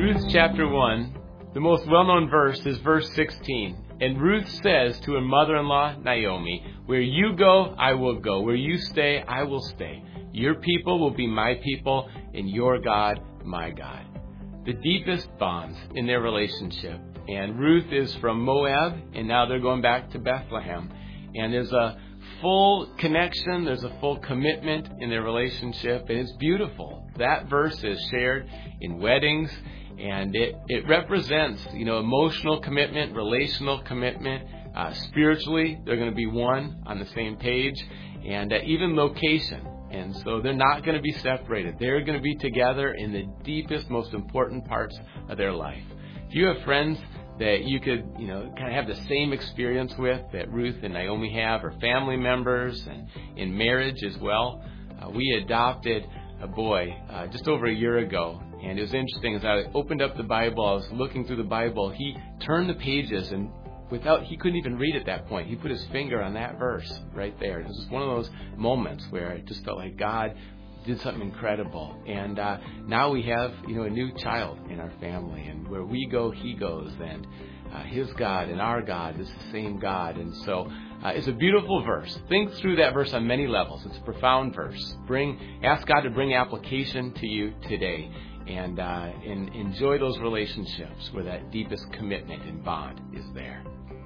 Ruth chapter 1, the most well-known verse is verse 16. And Ruth says to her mother-in-law, Naomi, "Where you go, I will go. Where you stay, I will stay. Your people will be my people, and your God, my God." The deepest bonds in their relationship. And Ruth is from Moab, and now they're going back to Bethlehem. And there's a full connection, there's a full commitment in their relationship, and it's beautiful. That verse is shared in weddings, and it represents, emotional commitment, relational commitment. Spiritually, they're going to be one on the same page, and even location. And so they're not going to be separated. They're going to be together in the deepest, most important parts of their life. If you have friends that you could, kind of have the same experience with that Ruth and Naomi have, or family members, and in marriage as well. We adopted a boy just over a year ago, and it was interesting. As I opened up the Bible, I was looking through the Bible. He turned the pages, and he couldn't even read at that point. He put his finger on that verse right there. It was just one of those moments where I just felt like God did something incredible. And now we have, a new child in our family, and where we go, he goes, and his God and our God is the same God. And so it's a beautiful verse. Think through that verse on many levels. It's a profound verse. Ask God to bring application to you today, and enjoy those relationships where that deepest commitment and bond is there.